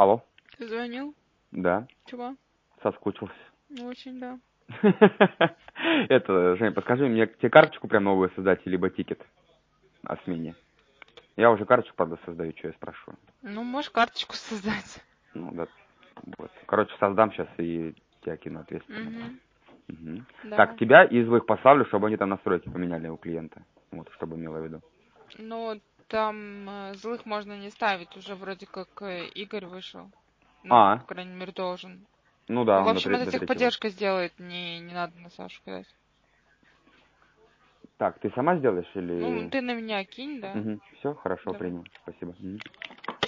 Алло. Ты звонил? Да. Чего? Соскучился. Очень, да. Это, Жень, подскажи, мне тебе карточку прям новую создать, либо тикет о смене? Я уже карточку, правда, создаю, что я спрашиваю. Ну, можешь карточку создать. Ну, да. Вот. Короче, создам сейчас и тебя кину ответственно. Угу. Так, Да. тебя и злых поставлю, чтобы они там настройки поменяли у клиента. Вот, чтобы имела в виду. Ну, там злых можно не ставить. Уже вроде как Игорь вышел. Ну, по крайней мере, должен. Ну да, Ну, в он общем, это до третьего. техподдержка сделает. Не надо на Сашу кидать. Так, ты сама сделаешь или... Ну, ты на меня кинь, да. Угу. Все, хорошо, Давай. принял. Спасибо. Угу.